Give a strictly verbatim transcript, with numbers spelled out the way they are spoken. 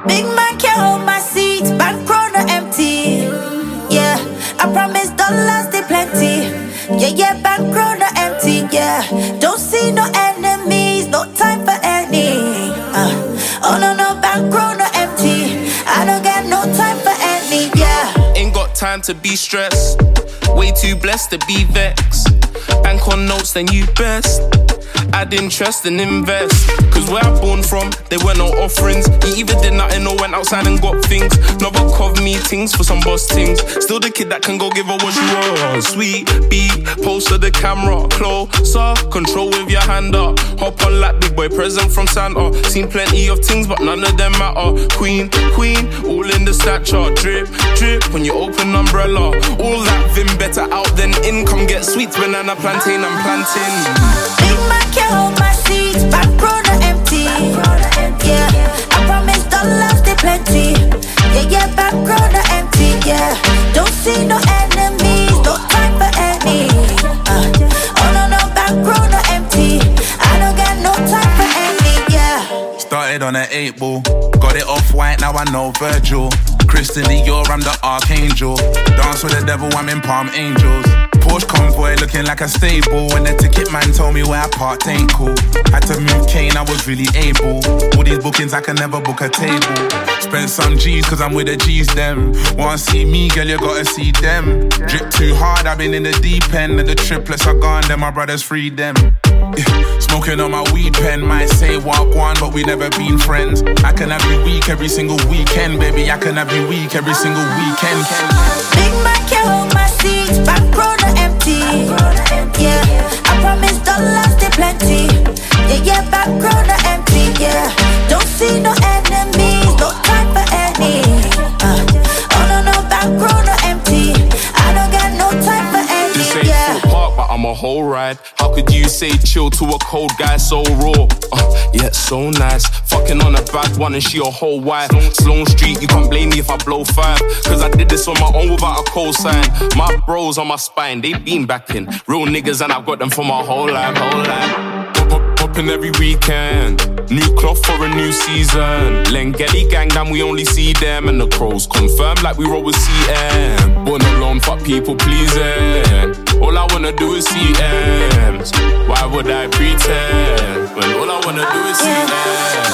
Big man can't hold my seat, bankroll not empty. Yeah, I promise dollars they plenty. Yeah, yeah, bankroll not empty. Yeah, don't see no enemies, no time for any. Uh, oh no no, bankroll not empty. I don't get no time for any. Yeah, ain't got time to be stressed. Way too blessed to be vexed. Bank on notes, then you best add interest and invest. Cause where I'm born from, there were no offerings. You either did nothing or went outside and got things. Never cov meetings for some boss things. Still the kid that can go give her what she wants. Sweet beat, post to the camera. Closer, control with your hand up. Hop on like big boy, present from Santa. Seen plenty of things, but none of them matter. Queen, queen, all in the stature. Drip, drip, when you open umbrella. All that vim better out than in. Come get sweet banana, plantain and planting. Big man can't hold my seat, bankroll not empty. Yeah, I promise dollars they plenty. Yeah, yeah, bankroll not empty. Yeah, don't see no enemies, no time for any. Uh, oh no no, bankroll not empty. I don't got no time for any. Yeah. Started on an eight ball, got it off white, now I know Virgil. Christian Dior, I'm the archangel. Dance with the devil, I'm in Palm Angels. Porsche convoy looking like a stable. When the ticket man told me where I parked ain't cool. Had to move cane, I was really able. All these bookings, I can never book a table. Spend some G's cause I'm with the G's them. Wanna see me, girl, you gotta see them. Drip too hard, I've been in the deep end. And the triplets are gone, then my brothers freed them. Yeah, smoking on my weed pen. Might say walk one, but we never been friends. I can have you week every single weekend, baby. I can have you week every single weekend. Big man can't hold my seat, bankroll not empty. Yeah, I promise dollars they plenty. Yeah, yeah, bankroll not empty. Yeah, don't see no enemies, no time for any. Uh, oh no no, bankroll not empty. I don't got no time for any. This ain't Yeah. Full Park, but I'm a whole ride. How could you say chill to a cold guy so raw? Uh, yeah, so nice. Fucking on a bad one and she a whole wife. Sloan Street, you can't blame me if I blow five. Cause I did this on my own without a cosign. My bros on my spine, they been backing. Real niggas and I've got them for my whole life, whole life. Pop, pop, popping every weekend. New cloth for a new season. Lengelly gang, damn, we only see them. And the crows confirmed like we roll with C M. Born alone, fuck people pleasing. All I wanna do is see M's. Why would I pretend when all I wanna do is see M's?